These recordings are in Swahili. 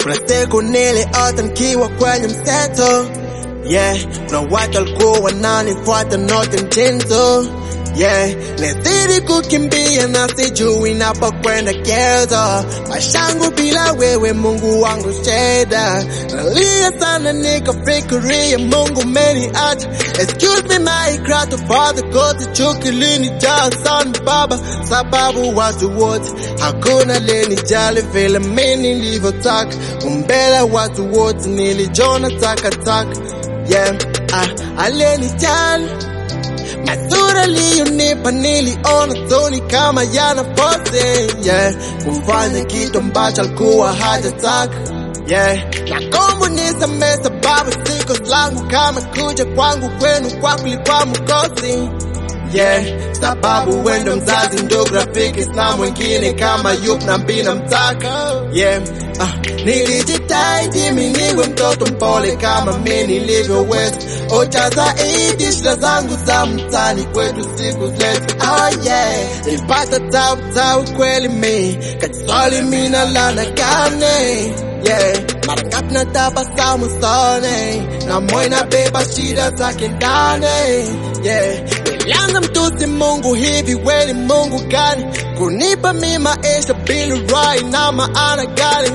kuna siku niliota nikiwa kwenye mseto. Yeah, na watu walikuwa wananifuata note mchezo. Yeah, nazidi kukimbia na sijui napokwenda kesho. Mashangu bila wewe Mungu wangu sheda. Nalia sana nikafikiria Mungu umeniacha. Excuse me my creator father, kote chuki linijaa sana baba, sababu watu wote hakuna lenijali vile mimi nilivyotaka. Umbele watu wote nilijona takataka. Yeah, alenijali mazuri aliyonipa niliona zoni kama yana pose. Yeah, kufanya kitu ambacho alikuwa hajataka. Yeah, naomba nisamehe sababu siko langu kama kuja kwangu kwenu kwako ilikuwa mkosi. Yeah, sababu wendo mzazi ndugu rafiki na mwingine kama yup na mbina mtaka. Yeah, nilijitahidi mimi niwe mtoto mpole kama mimi nilivyoweza. Ocha zaidi shida zangu za mtaani kwetu siku zetu. Oh yeah, nilipata tabu kweli mimi kaswali mimi na lana kane. Yeah, mara ngapi natabasamu usoni na moyo nabeba shida zake ndani. Yeah, nilianza mtusi Mungu hivi wewe Mungu gani kunipa mimi maisha bila right na maana gani?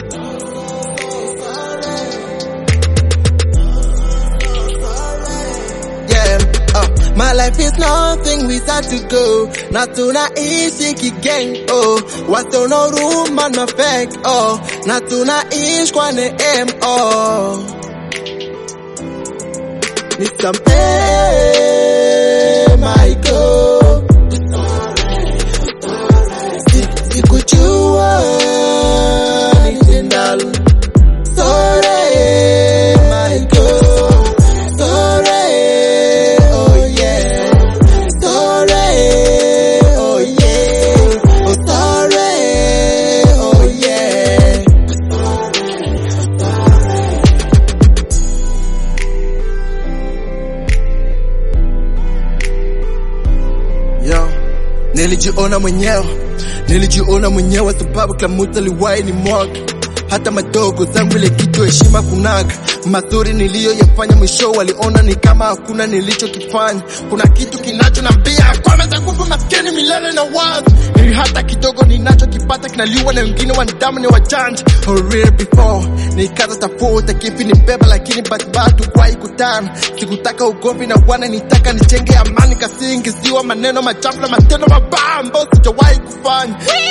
My life is nothing without to go. Na tunaishi kigang, oh. Watu no room on my back, oh. Na tunaishi kwa neema, oh. Nisamehe my God. Sikujua nitendalo. Sorry my God. Nilijiona mwenyewe sababu kila mtu aliwahi ni mwaka. Hata madogo zangu ile kitu heshima kunaga. Mazuri niliyoyafanya mwisho waliona ni kama hakuna nilichokifanya. Kuna kitu kinachonambia kwa meza kufa maskini milele na wazi. Ni hata kidogo ninachokipata kinaliwa na wengine wanadamu ni wajanja. Already before nikaza tafuta kipi nibeba lakini batu kwa ikutana. Sikutaka ugomvi na wana nitaka nijenge amani kasingiziwa maneno machafu na matendo mabaya ambayo sijawahi kufanya.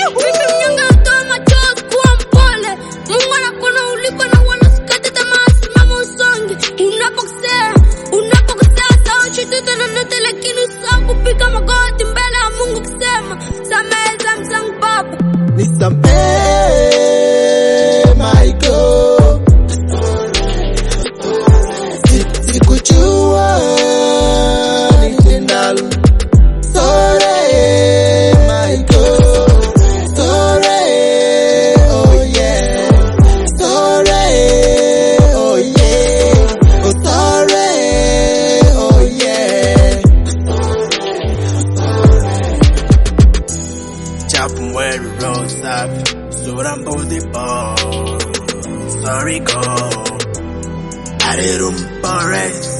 Mungu anakuona uliko na wanasikata tamaa, simama usonge. Unapokosea sawa shituta na note lakini usahau kupiga magoti mbele ya Mungu kusema samehe zangu baba. Nisamehe my God. Sikujua nitendalo. Sorry my God. Where the roads up, so I'm both the ball. Sorry, go. I didn't